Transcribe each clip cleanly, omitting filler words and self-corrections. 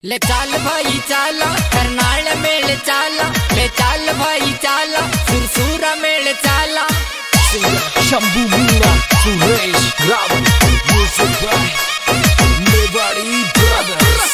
ले चाल भाई चाला करनाल मेल चाला, ले चाल भाई चाला सुरसूरा मेल चाला। Shambhu Meena Suresh Ravan music by Mewari brothers.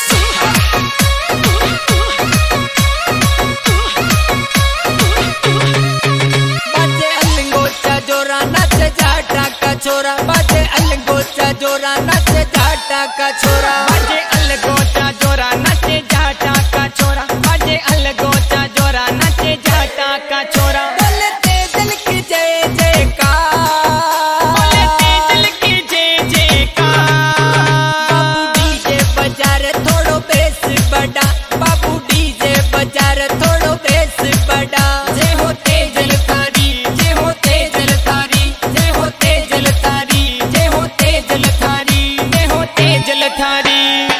बाजे अलंगोचा जोरा नाचे जाटा का छोरा, बाजे अलंगोचा जोरा नाचे जाटा का छोरा, बाजे अलगोचा जोरा नाचे जाटा का छोरा, बाजे अलगोचा जोरा नाचे जाटा का छोरा। बोलते दिल की जय जयकार, बोलते दिल की जय जयकार। बाबू डीजे बजा रे थोड़ो बेस बड़ा, बाबू डीजे बजा रे थोड़ो बेस बड़ा। जय हो तेजल थारी, जय हो तेजल थारी, जय हो तेजल थारी, जय हो तेजल थारी, जय हो तेजल थारी।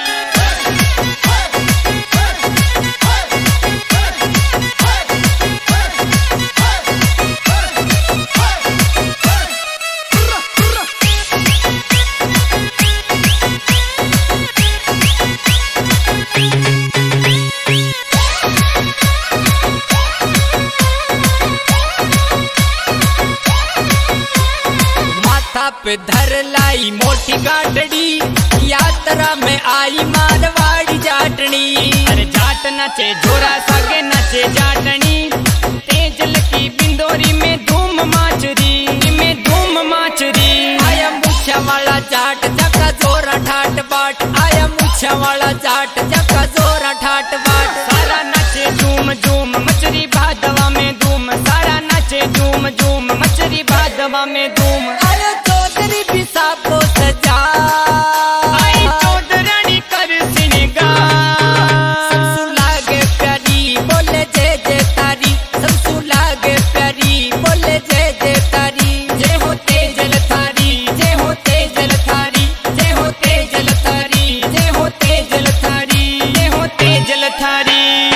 माथा पे धर लाई मोटी गाडड़ी, यात्रा में आई मारवाड़ी जाटनी। अरे जाट नाचे जोरा सागे नाचे जाटनी, तेजल की बिंदोरी में धूम माचरी, में धूम माचरी। आया मुछा वाला जाट जका जोरा ठाट बाट, आया मुछा वाला जाट जका जोरा ठाट बाट। सारा नाचे झूम झूम मचरी भादवा में धूम, सारा नाचे झूम झूम मचरी भादवा में धूम। आया चौधरी भी सापो सजा, आई चौधरानी कर सिंगार। सबसु लागे प्यारी बोले जय जय तारी, सबसु लागे प्यारी बोले जय जय तारी। जय हो तेजल थारी, जय हो तेजल थारी, जय हो तेजल थारी, जय हो तेजल थारी, जय हो तेजल थारी।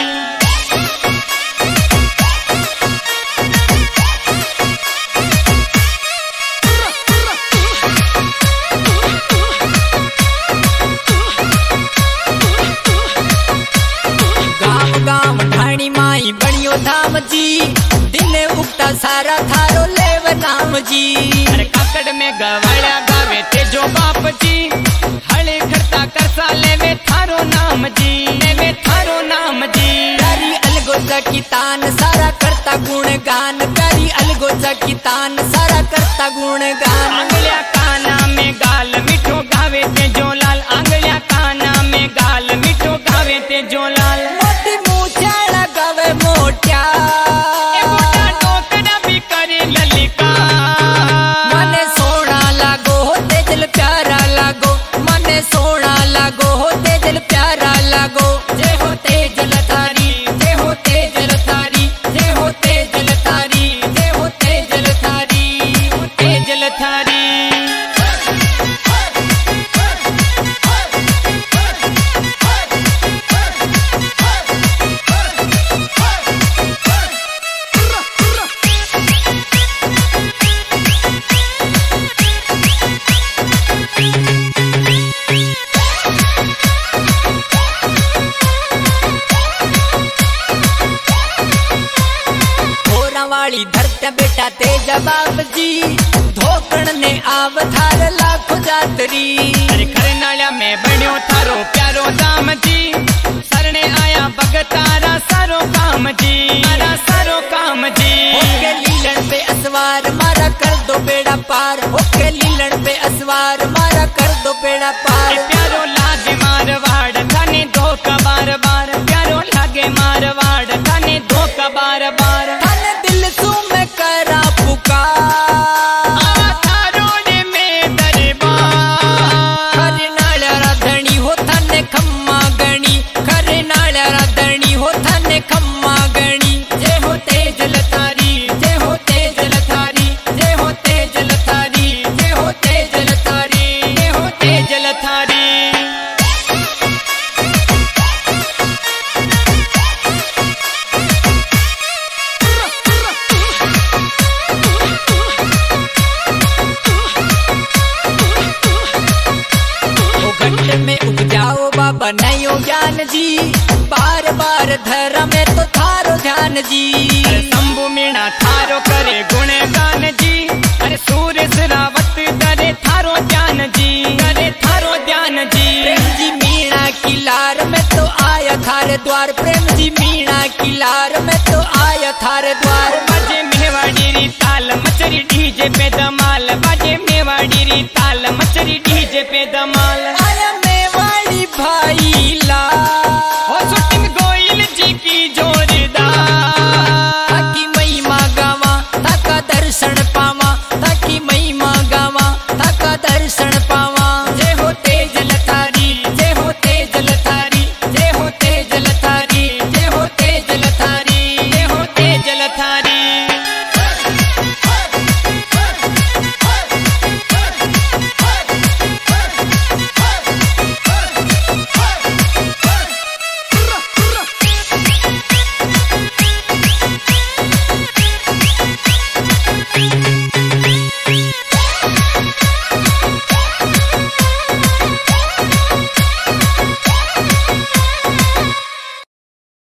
गाँव गाँव ढाणी माई बनियो धाम जी, दिने उगता सारा थारो लेव नाम जी। अरे काकड़ में गवाड़ा गावे तेजो बाप जी, हले खड़ता करसा लेवे थारो नाम जी, लेवे थारो नाम जी। प्यारी अलगोजा की तान सारा करता गुणगान, प्यारी अलगोजा की तान सारा करता गुणगान। आंगलिया काना में गाल मिठो गावे तेजो लाल, आंगलिया काना में गाल मिठो गावे तेजो लाल। मोटी मूछा लगावे मोट्या, ए मोटा टोकरा भी करे ललिका। मने सोना लागो हो तेजल प्यारा लागो, मने सोना लागो हो तेजल प्यारा लागो। जय हो तेजल थारी, जय हो तेजल थारी, जय हो तेजल थारी, जय हो तेजल थारी, तेजल थारी। वाली धरत्या बेटा तेज बाप जी, धोकण ने आव थार लाखो जातरी। अरे करनाळ्या में बण्यो थारो प्यारो दाम जी, सरणे आया भगतारा सारो काम जी, सारा सारो काम जी। ओके लीलन पे असवार मारा कर दो बेड़ा पार, ओके लीलन पे असवार मारा कर दो बेड़ा पार। प्यारो लागे मारवाड़ थाने धोखा बार बार, प्यारो लागे मारवाड़ थाने धोखा बार बार। थाने दिल सू में करा पुकार, थारोड़े में दरबार। करनाळ्या राधणी हो थाने खम्मा ध्यान जी, बार बार धरा में तो थारो ध्यान जी। शंभु मीणा थारो करे गुणगान जी, अरे सूर्य रावत करे थारो ध्यान जी, करे थारो ध्यान जी। प्रेम जी मीणा की लार में तो आया थारे द्वार, प्रेम जी मीणा की लार में तो आया थारे द्वार। बाजे मेवाड़ी री ताल मचरी डीजे पे धमाल, बाजे मेवाड़ी री ताल मचरी डीजे पे धमाल।